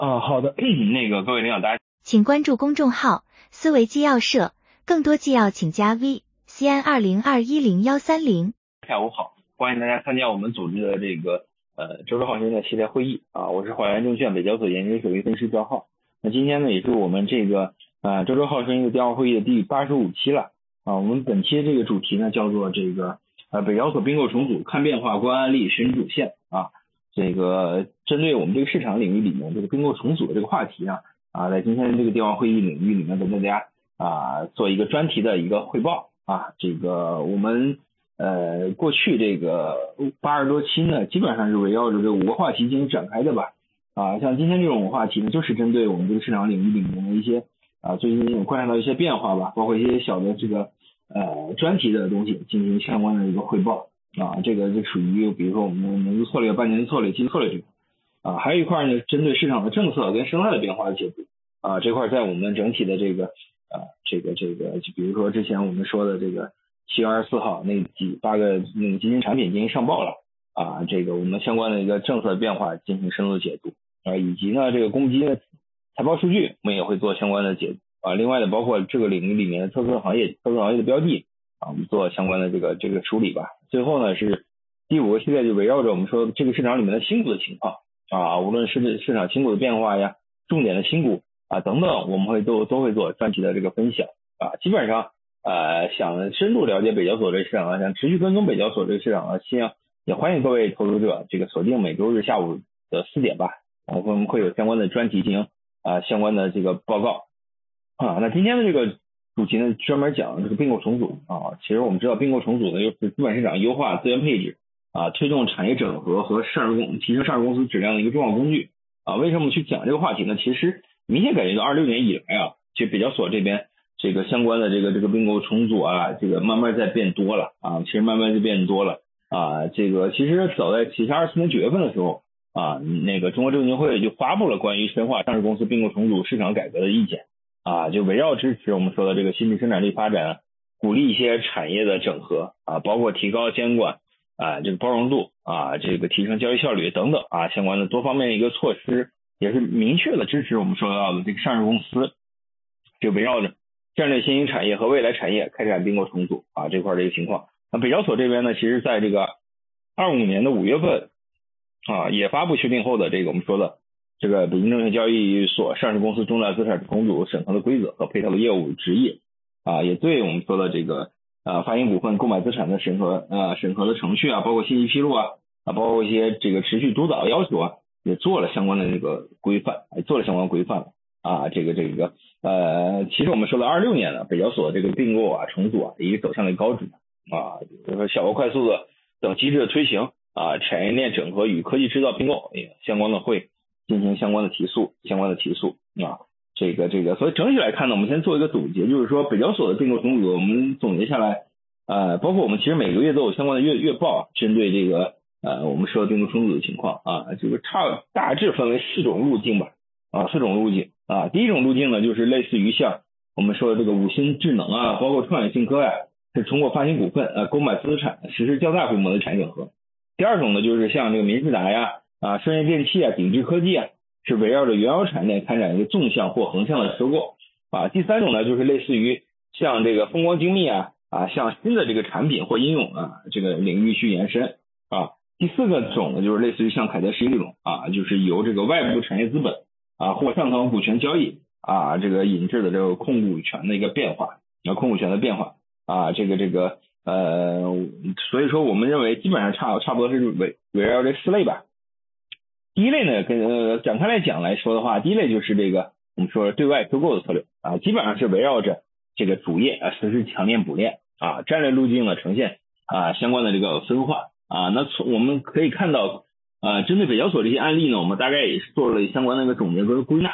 好的，各位领导大家， 请关注公众号思维纪要社，更多纪要请加 VCN20210130。 下午好，欢迎大家参加我们组织的周周浩生的系列会议我是华源证券北交所研究首席分析师赵浩。那今天呢也是我们周周浩生电话会议的第85期了我们本期这个主题呢叫做北交所并购重组看变化观案例审主线针对我们这个市场领域里面这个并购重组的这个话题在今天这个电话会议领域里面跟大家做一个专题的一个汇报我们过去这个80多期呢基本上是围绕着这5个话题进行展开的吧像今天这种话题呢就是针对我们这个市场领域里面的一些最近有观察到一些变化吧，包括一些小的专题的东西进行相关的一个汇报这个就属于比如说我们年度策略、半年策略、季度策略这块还有一块呢针对市场的政策跟生态的变化的解读这块在我们整体的就比如说之前我们说的7月24号那8个基金产品进行上报了我们相关的一个政策变化进行深入的解读以及呢公募基金的财报数据我们也会做相关的解读另外的包括这个领域里面的特色行业的标的我们做相关的这个处理吧。最后呢是第5个系列，就围绕着我们说这个市场里面的新股的情况无论是市场新股的变化呀，重点的新股等等，我们都会做专题的这个分享基本上想深入了解北交所这个市场想持续跟踪北交所这个市场也欢迎各位投资者锁定每周日下午的4点吧我们会有相关的专题进行相关的这个报告那今天的这个主题呢专门讲这个并购重组其实我们知道并购重组呢就是资本市场优化资源配置推动产业整合和提升上市公司质量的一个重要工具为什么去讲这个话题呢？其实明显感觉到26年以来其实北交所这边相关的这个并购重组慢慢在变多了其实慢慢就变多了其实早在其实24年9月份的时候中国证监会就发布了关于深化上市公司并购重组市场改革的意见就围绕支持我们说的这个新质生产力发展鼓励一些产业的整合包括提高监管包容度提升交易效率等等相关的多方面的一个措施，也是明确的支持我们说到的这个上市公司围绕着战略新兴产业和未来产业开展并购重组这块的一个情况。那北交所这边呢，其实在这个25年的5月份也发布确定后的我们说的北京证券交易所上市公司重大资产重组审核的规则和配套的业务职业也对我们说的发行股份购买资产的审核的程序包括信息披露包括一些持续督导要求也做了相关的规范其实我们说了26年了，北交所并购重组已经走向了高指比如说小额快速的等机制的推行产业链整合与科技制造并购也相关的会进行相关的提速所以整体来看呢，我们先做一个总结，就是说北交所的并购重组我们总结下来包括我们其实每个月都有相关的月报针对我们说的并购重组的情况大致分为4种路径吧4种路径第一种路径呢就是类似于像我们说的五星智能包括创业信科是通过发行股份购买资产实施较大规模的产业整合。第二种呢就是像民士达商业电器鼎智科技是围绕着原有产业链开展一个纵向或横向的收购第三种呢就是类似于像风光精密像新的产品或应用领域去延伸第四个种呢就是类似于像凯德实业这种就是由外部产业资本或上层股权交易引致的控股权的一个变化所以说我们认为基本上差不多是围绕这4类吧。第一类呢展开来讲来说的话，第一类就是我们说对外收购的策略基本上是围绕着主业实施强链补链战略路径呢呈现相关的分化那我们可以看到针对北交所这些案例呢，我们大概也是做了相关的总结和归纳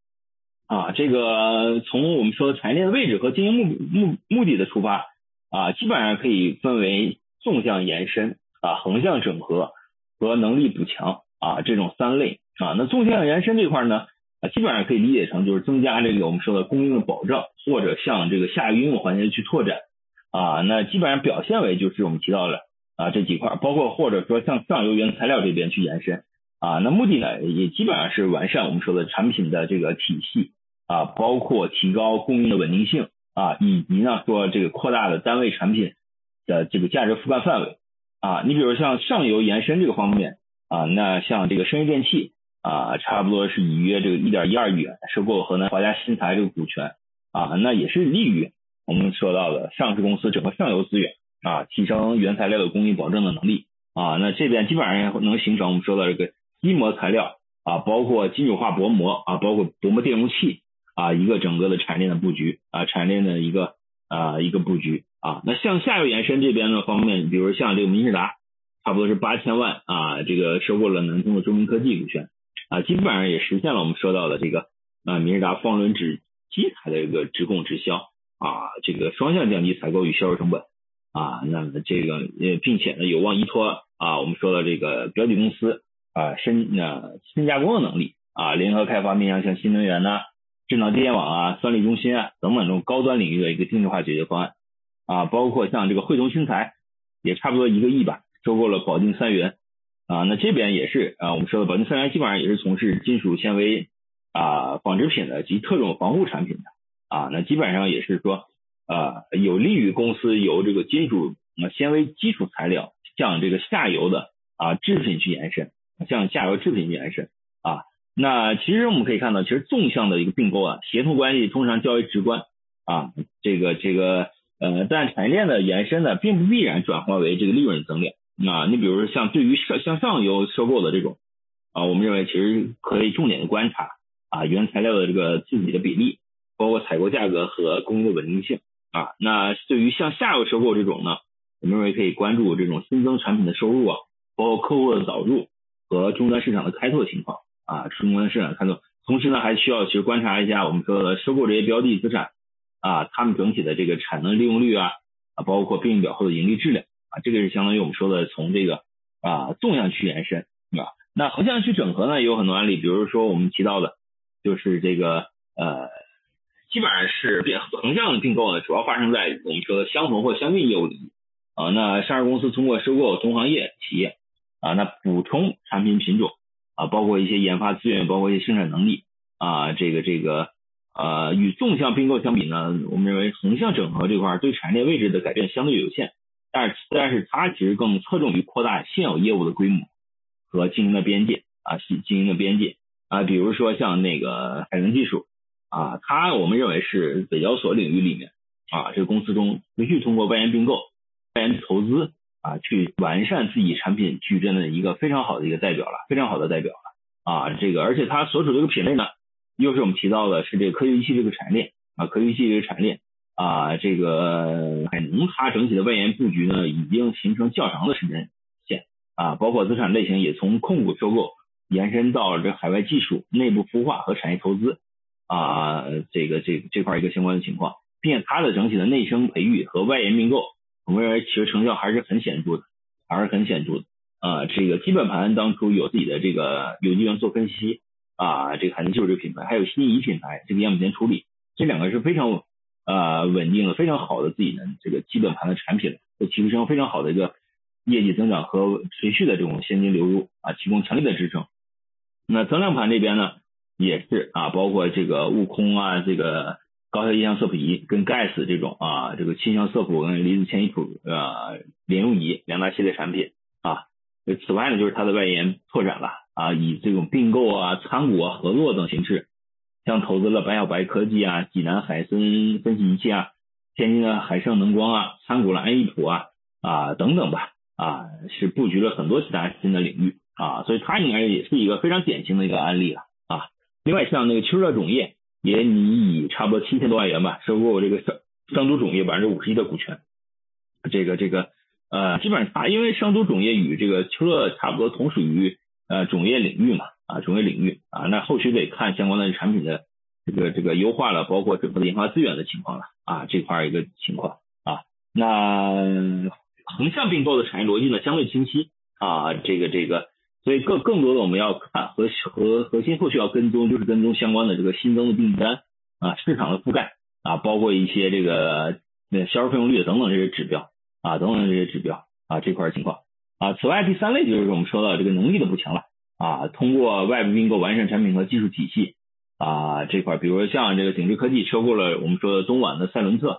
从我们说的产业链的位置和经营目的的出发基本上可以分为纵向延伸横向整合和能力补强这种3类那纵向延伸这块呢基本上可以理解成就是增加我们说的供应的保障，或者向下游应用环节去拓展那基本上表现为就是我们提到的这几块，包括或者说向上游原材料这边去延伸那目的呢也基本上是完善我们说的产品的这个体系包括提高供应的稳定性以及呢说这个扩大的单位产品的这个价值覆盖范围你比如像上游延伸这个方面那像这个生意电器差不多是以约这个1.12亿元收购河南华嘉新材这个股权那也是利于我们说到的上市公司整个上游资源提升原材料的供应保证的能力那这边基本上能形成我们说的这个基膜材料包括金属化薄膜包括薄膜电容器一个整个的产业链的布局产业链的一个布局那像下游延伸这边的方面，比如像这个民士达差不多是8000万这个收购了南通的中明科技股权基本上也实现了我们说到的这个民士达方轮指基材的一个直供直销这个双向降低采购与销售成本那么这个并且呢有望依托我们说的这个标的公司深加工的能力联合开发面向像新能源智能电网算力中心等等这种高端领域的一个定制化解决方案包括像这个汇同新材也差不多1个亿吧，收购了保定三元那这边也是我们说的保定三元基本上也是从事金属纤维纺织品的及特种防护产品的那基本上也是说有利于公司由这个金属纤维基础材料向这个下游的制品去延伸，那其实我们可以看到，其实纵向的一个并购协同关系通常较为直观但产业链的延伸呢，并不必然转化为这个利润增量你比如说像对于向上游收购的这种我们认为其实可以重点的观察原材料的这个自己的比例，包括采购价格和供应的稳定性那对于向下游收购这种呢，我们认为可以关注这种新增产品的收入包括客户的导入和终端市场的开拓情况终端市场开拓，同时呢还需要去观察一下我们说的收购这些标的资产他们整体的这个产能利用率包括并表后的盈利质量这个是相当于我们说的从这个纵向去延伸那横向去整合呢也有很多案例，比如说我们提到的就是这个基本上是横向的并购呢，主要发生在我们说的相同或相近业务领域那上市公司通过收购同行业企业那补充产品品种包括一些研发资源，包括一些生产能力与纵向并购相比呢，我们认为横向整合这块对产业链位置的改变相对有限，但是它其实更侧重于扩大现有业务的规模和经营的边界比如说像那个海能技术它我们认为是北交所领域里面这个公司中持续通过外延并购、外延投资去完善自己产品矩阵的一个非常好的代表了而且它所处这个品类呢，又是我们提到的是这个科学仪器这个产业链这个海能它整体的外延布局呢，已经形成较长的时间线包括资产类型也从控股收购延伸到这海外技术、内部孵化和产业投资这块一个相关的情况，并且它的整体的内生培育和外延并购，我们认为其实成效还是很显著的这个基本盘当初有自己的这个有机元素分析这个海能技术这个品牌，还有新仪品牌这个样本田处理，这两个是非常稳定的、非常好的自己的这个基本盘的产品，会提升非常好的一个业绩增长和持续的这种现金流入提供强力的支撑。那增量盘这边呢，也是包括这个悟空这个高效液相色谱仪跟 GAS 这种这个气象色谱跟离子迁移谱联用仪两大系列产品此外呢，就是它的外延拓展了以这种并购参股合作等形式，像投资了白小白科技济南海森分析仪器天津的海盛能光参股了安易普等等吧是布局了很多其他新的领域所以它应该也是一个非常典型的一个案例了另外像那个秋热种业也以差不多7000多万元吧收购这个商都种业51%的股权，这个基本上它因为商都种业与这个秋热差不多同属于种业领域那后续得看相关的产品的这个优化了，包括整个的研发资源的情况了这块一个情况那横向并购的产业逻辑呢相对清晰所以更多的我们要看核心后续要跟踪，就是跟踪相关的这个新增的订单市场的覆盖包括一些这个销售费用率等等这些指标这块情况此外第三类就是我们说到这个能力的补强了通过外部并购完善产品和技术体系这块，比如说像这个景致科技收购了我们说的东莞的赛伦特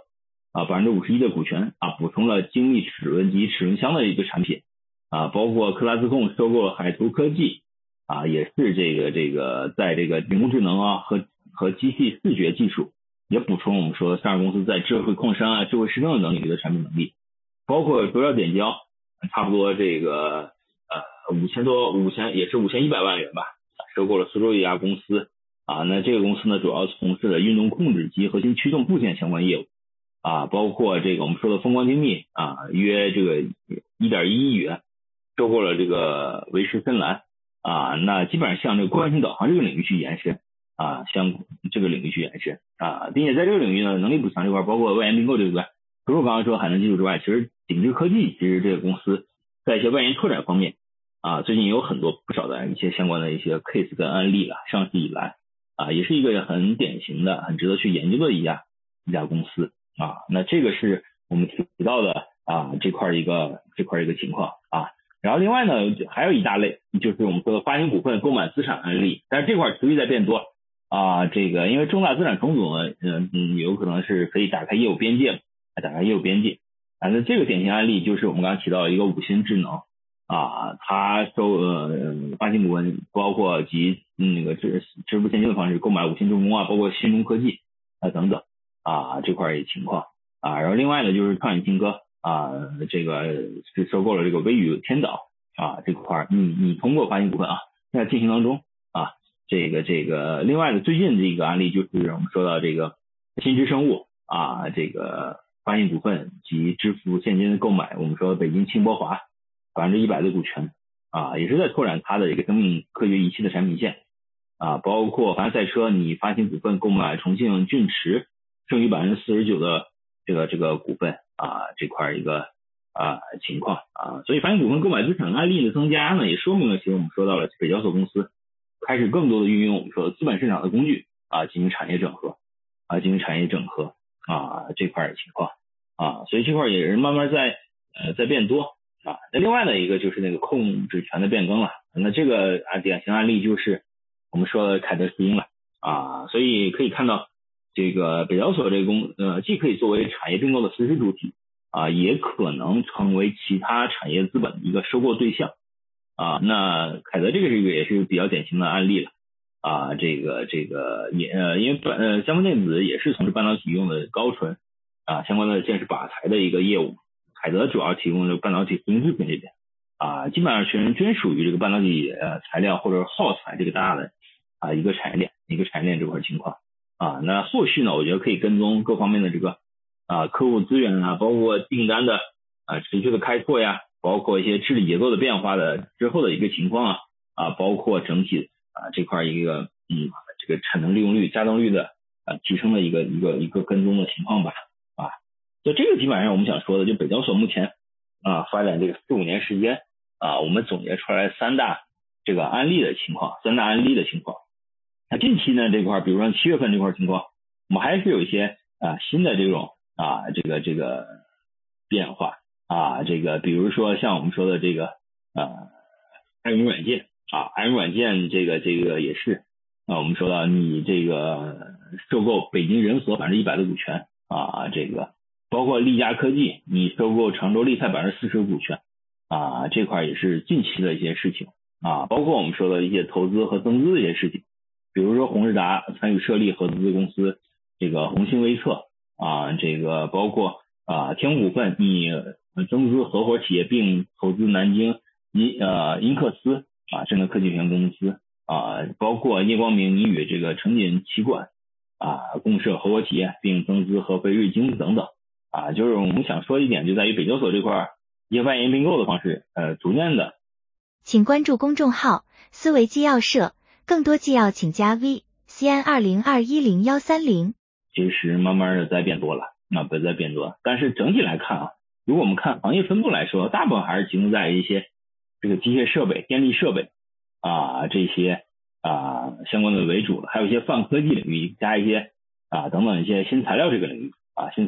51%的股权补充了精密齿轮及齿轮箱的一个产品包括克拉斯控收购了海图科技也是这个在这个人工智能和机器视觉技术也补充我们说上市公司在智慧矿山智慧市政等领域的产品能力，包括卓耀点胶差不多这个也是5100万元吧，收购了苏州一家公司那这个公司呢主要从事了运动控制及核心驱动部件相关业务包括这个我们说的风光精密约这个1.1亿元收购了这个维仕深蓝那基本上向这个惯性导航这个领域去延伸向这个领域去延伸并且在这个领域呢能力补强这块包括外延并购这块，除了刚刚说海南技术之外，其实景致科技其实这个公司在一些外延拓展方面最近有不少的一些相关的一些 case 跟案例上市以来也是一个很典型的很值得去研究的一家公司那这个是我们提到的这块一个情况然后另外呢还有一大类就是我们说的发行股份购买资产案例，但是这块持续在变多这个因为重大资产重组呢有可能是可以打开业务边界那这个典型案例就是我们刚刚提到一个五星智能它发行股份包括及那个支付现金的方式购买五星重工包括新中科技等等这块情况然后另外呢就是创业信鸽这个是收购了这个微宇天岛这块你通过发行股份现在进行当中这个另外的最近这个案例就是我们说到这个新知生物这个发行股份及支付现金的购买我们说北京轻波华100%的股权也是在拓展它的这个生命科学仪器的产品线包括环赛车你发行股份购买重庆骏驰剩余49%的这个股份这块一个情况所以发行股份购买资产案例的增加呢，也说明了其实我们说到了北交所公司开始更多的运用我们说的资本市场的工具进行产业整合这块情况所以这块也是慢慢在变多那另外的一个就是那个控制权的变更了，那这个典型案例就是我们说的凯德石英了所以可以看到这个北交所这个既可以作为产业并购的实施主体也可能成为其他产业资本的一个收购对象那凯德这个也是比较典型的案例了这个也因为相关电子也是从事半导体用的高纯相关的建设靶材的一个业务，凯德主要提供这个半导体零制品这边基本上均属于这个半导体材料或者耗材这个大的一个产业链这块情况那后续呢我觉得可以跟踪各方面的这个客户资源包括订单的持续的开拓呀，包括一些治理结构的变化的之后的一个情况包括整体这块一个这个产能利用率加动率的提升的一个跟踪的情况吧所以这个基本上我们想说的就北交所目前发展这个4-5年时间我们总结出来三大案例的情况那近期呢这块比如说7月份这块情况我们还是有一些新的这种这个变化这个比如说像我们说的这个爱云软件爱云软件这个也是我们说到你这个收购北京仁和100%的股权这个包括力嘉科技你收购常州力泰40%的股权这块也是近期的一些事情包括我们说的一些投资和增资的一些事情，比如说宏仕达参与设立合资公司这个宏星微测这个包括天弘股份你增资合伙企业并投资南京英克斯智能科技有限公司包括叶光明你与这个成锦旗管共设合伙企业并增资合肥瑞晶等等就是我们想说一点就在于北交所这块一些外延并购的方式逐渐的。 请关注公众号思维纪要社，更多纪要请加 VCN20210130。 其实慢慢的在变多了但是整体来看如果我们看行业分布来说，大部分还是集中在一些这个机械设备电力设备这些相关的为主的，还有一些泛科技领域加一些等等一些新材料这个领域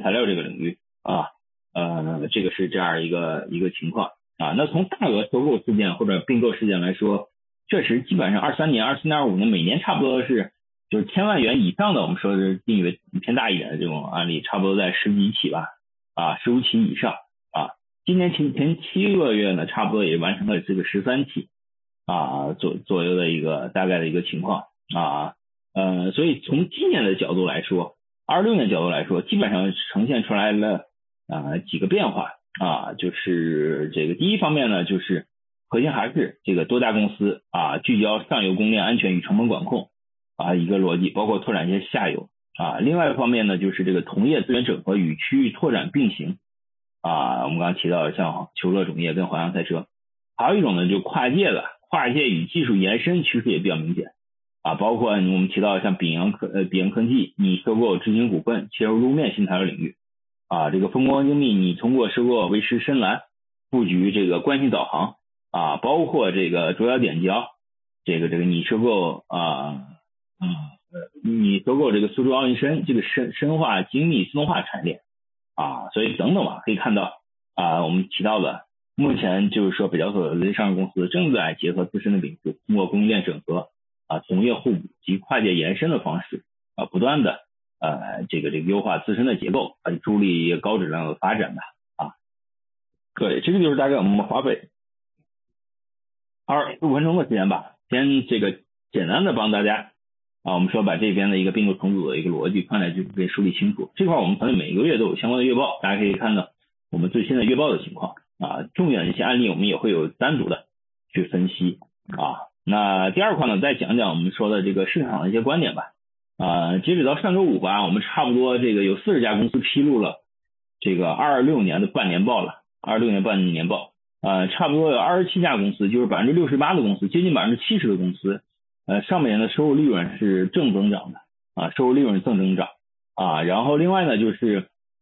这个是这样一个情况那从大额收购事件或者并购事件来说确实基本上23年、24.5年每年差不多是就是1000万元以上的，我们说的是定义为偏大一点的这种案例，差不多在10几起吧，15起以上啊。今年前7个月呢，差不多也完成了这个13起左右的一个大概的一个情况啊。所以从今年的角度来说，26年角度来说，基本上呈现出来了几个变化就是这个第一方面呢，就是核心还是这个多家公司聚焦上游供应链安全与成本管控一个逻辑，包括拓展一些下游另外一方面呢，就是这个同业资源整合与区域拓展并行我们刚刚提到的像求乐种业跟华阳赛车，还有一种呢就跨界与技术延伸趋势也比较明显包括我们提到像比洋科技，你收购知行股份切入路面新材料领域这个风光精密，你通过收购维诗深蓝布局这个关系导航包括这个卓瑶点胶，这个你收购你收购这个苏州奥运深这个深化精密自动化产业链所以等等可以看到我们提到的目前就是说北交所的上市公司正在结合自身的领域，通过供应链整合同业互补及跨界延伸的方式不断的这个优化自身的结构助力高质量的发展的对，这个就是大概我们华北25分钟的时间吧，先这个简单的帮大家我们说把这边的一个并购重组的一个逻辑看来就可以梳理清楚。这块我们团队每个月都有相关的月报，大家可以看到我们最新的月报的情况重点的一些案例我们也会有单独的去分析那第二块呢，再讲讲我们说的这个市场的一些观点吧截止到上周五吧，我们差不多这个有40家公司披露了这个26年的半年报了，26年半年报差不多有27家公司，就是 68% 的公司，接近 70% 的公司上半年的收入利润是正增长的收入利润正增长然后另外呢就是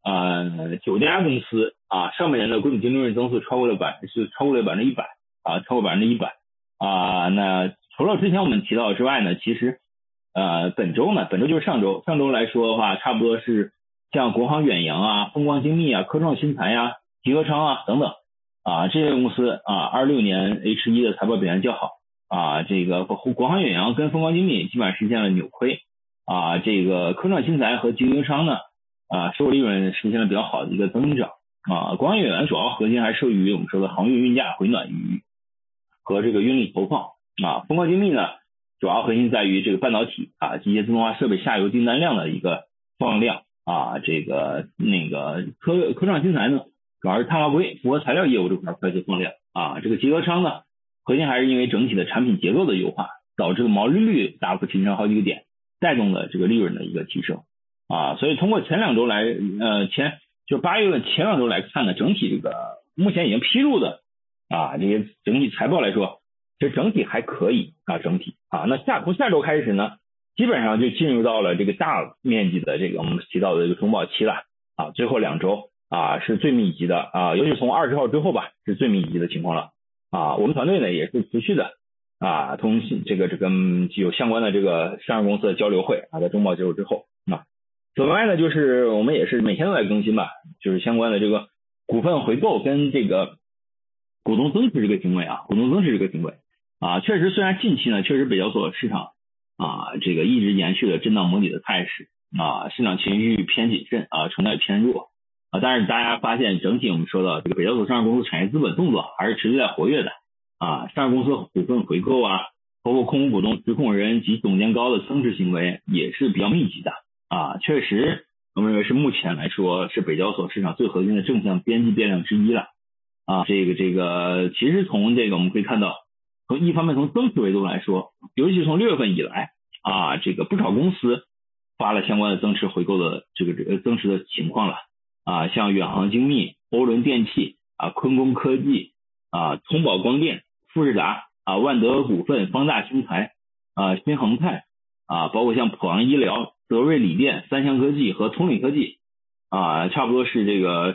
9家公司上半年的归属净利润增速超过了100%超过100%那除了之前我们提到之外呢，其实本周就是上周来说的话，差不多是像国航远洋风光精密科创新材集合昌等等这些公司26年 H1 的财报表现较好这个国航远洋跟风光精密基本上实现了扭亏这个科创新材和集合昌呢收入利润实现了比较好的一个增长国航远洋主要核心还受益于我们说的航运运价回暖和这个运力投放风光精密呢主要核心在于这个半导体机械自动化设备下游订单量的一个放量这个科创新材呢主要是碳化硅复合材料业务这块快速放量这个集合昌呢核心还是因为整体的产品结构的优化，导致毛利率大幅提升好几个点，带动了这个利润的一个提升所以通过前2周来就8月份前2周来看呢，整体这个目前已经披露的这些整体财报来说，其实整体还可以整体那从下周开始呢，基本上就进入到了这个大面积的这个我们提到的这个中报期了最后2周是最密集的尤其从20号之后吧，是最密集的情况了我们团队呢也是持续的通这个有相关的这个上市公司的交流会在中报结束之后此外呢，就是我们也是每天都在更新吧，就是相关的这个股份回购跟这个股东增持这个行为确实虽然近期呢确实北交所市场这个一直延续了震荡模拟的态势市场情绪偏谨慎成交也偏弱但是大家发现整体我们说到这个北交所上市公司产业资本动作还是持续在活跃的上市公司股份回购包括控股股东、实控人及总监高的增持行为也是比较密集的确实我们认为是目前来说是北交所市场最核心的正向边际变量之一了这个其实从这个我们可以看到，一方面从增持维度来说，尤其是从6月份以来这个不少公司发了相关的增持回购的这个增持的情况了像远航精密、欧伦电器昆工科技通宝光电、富士达万德股份、方大新材新恒泰包括像普昂医疗、德瑞锂电、三祥科技和通理科技差不多是这个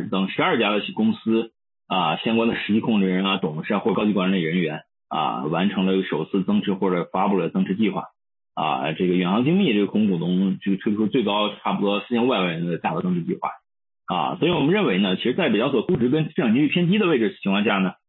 12家的公司相关的实际控制人董事或高级管理人员完成了首次增持或者发布了增持计划这个远航精密这个控股股东这个推出最高差不多4500万元的大额增持计划所以我们认为呢，其实在北交所估值跟市场情绪偏低的位置情况下呢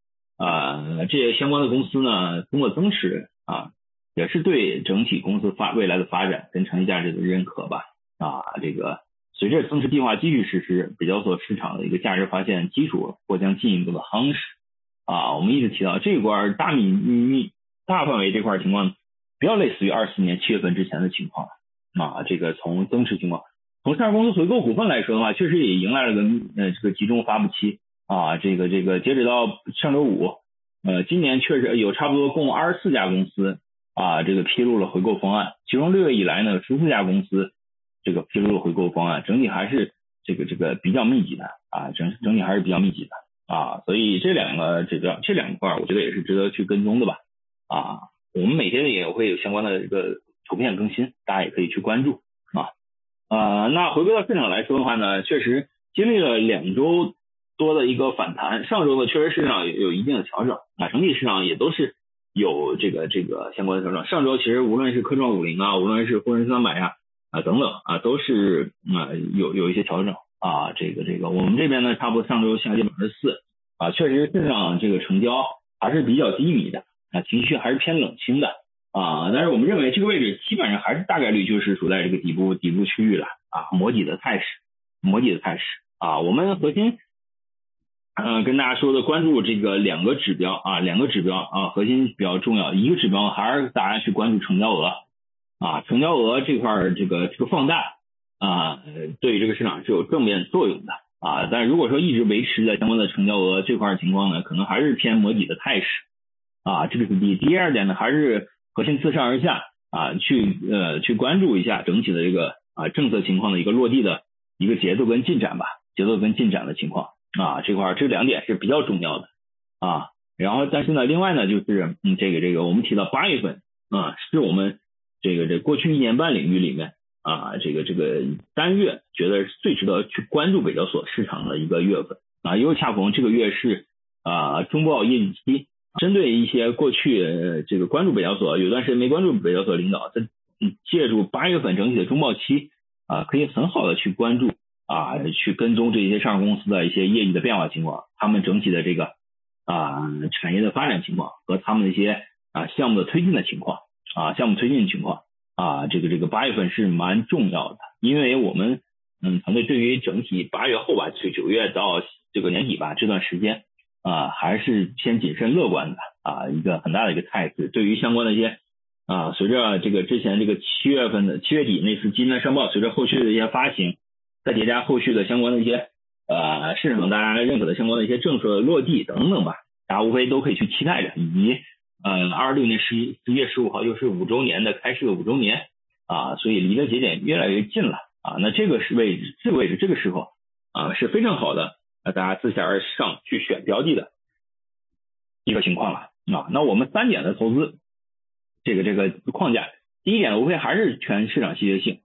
这些相关的公司呢，通过增持也是对整体公司未来的发展跟长期价值的认可吧。这个随着增持计划继续实施，北交所市场的一个价值发现基础或将进一步的夯实。我们一直提到这块大范围这块情况比较类似于24年7月份之前的情况。这个从增持情况，从上市公司回购股份来说的话，确实也迎来了这个集中发布期。这个截止到上周五，今年确实有差不多共24家公司这个披露了回购方案，其中6月以来呢14家公司这个披露了回购方案，整体还是这个比较密集的整体还是比较密集的所以这两块我觉得也是值得去跟踪的吧。我们每天也会有相关的这个图片更新，大家也可以去关注那回归到市场来说的话呢，确实经历了2周多的一个反弹，上周呢确实市场有一定的调整整体市场也都是有这个相关的调整。上周其实无论是科创50无论是沪深300等等都是有一些调整这个我们这边呢差不多上周下跌4%确实市场这个成交还是比较低迷的情绪还是偏冷清的但是我们认为这个位置基本上还是大概率就是处在这个底部区域了磨底的态势我们核心跟大家说的关注这个两个指标核心比较重要。一个指标还是大家去关注成交额成交额这块这个放大对于这个市场是有正面作用的但如果说一直维持在相关的成交额这块情况呢，可能还是偏磨底的态势这个是第二点呢，还是核心自上而下去关注一下整体的这个政策情况的一个落地的一个节奏跟进展的情况这块这2点是比较重要的然后但是呢另外呢就是这个我们提到8月份是我们这过去1年半领域里面这个单月觉得最值得去关注北交所市场的一个月份因为恰逢这个月是中报业绩期，针对一些过去这个关注北交所有段时间没关注北交所领导借助8月份整体的中报期可以很好的去关注去跟踪这些上市公司的一些业绩的变化情况，他们整体的这个产业的发展情况和他们的一些项目的推进的情况这个8月份是蛮重要的，因为我们团队对于整体8月后吧，9月到这个年底吧这段时间还是偏谨慎乐观的一个很大的一个态势。对于相关的一些随着这个之前这个7月底那次基金上报，随着后续的一些发行，再叠加后续的相关的一些市场大家认可的相关的一些政策落地等等吧，大家无非都可以去期待着。以及26年11月15号又是5周年的开市的5周年所以离的节点越来越近了那这个位置这个时候是非常好的大家自下而上去选标的的一个情况了那我们3点的投资这个框架，第一点无非还是全市场稀缺性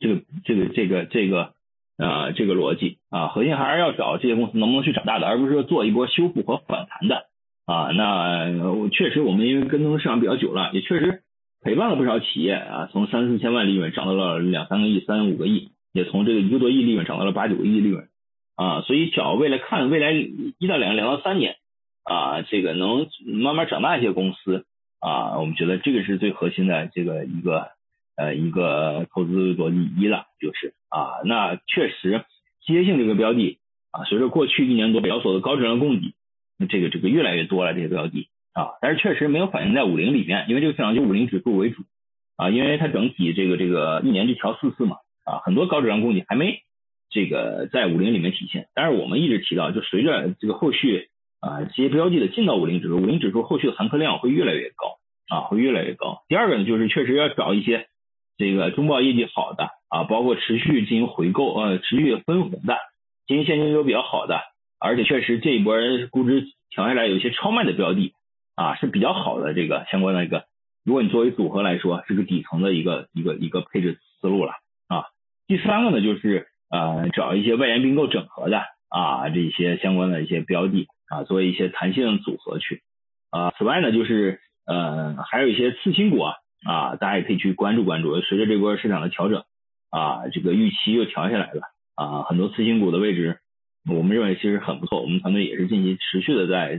这个逻辑核心还是要找这些公司能不能去长大的，而不是说做一波修复和反弹的那确实我们因为跟踪市场比较久了，也确实陪伴了不少企业从3、4千万利润涨到了2、3个亿、3、5个亿，也从这个1个多亿利润涨到了8、9个亿利润所以未来1到2、2到3年这个能慢慢长大一些公司我们觉得这个是最核心的这个一个投资逻辑一了，就是那确实稀缺性这个标的随着过去1年多北交所的高质量供给这个越来越多了这些标的但是确实没有反映在50里面，因为这个市场就50指数为主因为它整体这个1年就调4次嘛很多高质量供给还没这个在50里面体现。但是我们一直提到，就随着这个后续这些标的的进到50指数，50指数后续的含客量会越来越高会越来越高。第二个呢，就是确实要找一些这个中报业绩好的包括持续进行回购持续分红的，经营现金流比较好的，而且确实这一波估值调下来有一些超卖的标的是比较好的这个相关的一个，如果你作为组合来说是个底层的一个配置思路了第三个呢，就是找一些外延并购整合的这些相关的一些标的做一些弹性组合去此外呢，就是还有一些次新股大家也可以去关注。随着这波市场的调整这个预期又调下来了很多次新股的位置我们认为其实很不错，我们团队也是近期持续的在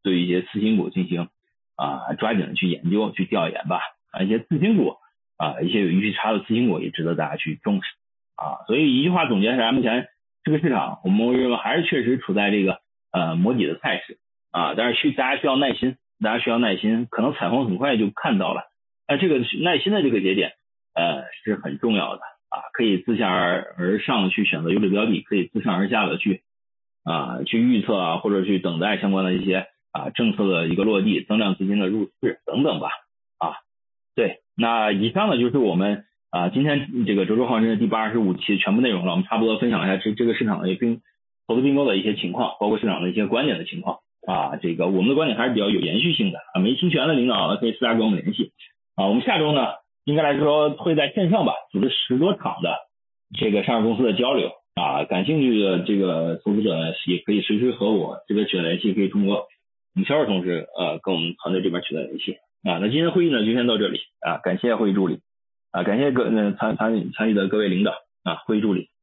对一些次新股进行抓紧的去研究去调研吧。一些次新股一些有预期差的次新股也值得大家去重视所以一句话总结下来，目前这个市场我们认为还是确实处在这个摸底的态势但是大家需要耐心，可能彩虹很快就看到了，这个耐心的这个节点是很重要的可以自下而上去选择优质标的，可以自上而下的去预测或者去等待相关的一些政策的一个落地，增量资金的入市等等吧对，那以上呢就是我们今天这个周周号称的第85期全部内容了。我们差不多分享一下这个市场的投资并购的一些情况，包括市场的一些观点的情况这个我们的观点还是比较有延续性的没侵权的领导呢可以私下跟我们联系我们下周呢应该来说会在线上吧组织10多场的这个上市公司的交流感兴趣的这个投资者呢也可以随时和我这边取得联系，可以通过我们销售同事跟我们团队这边取得联系那今天的会议呢就先到这里感谢会议助理感谢参与的各位领导会议助理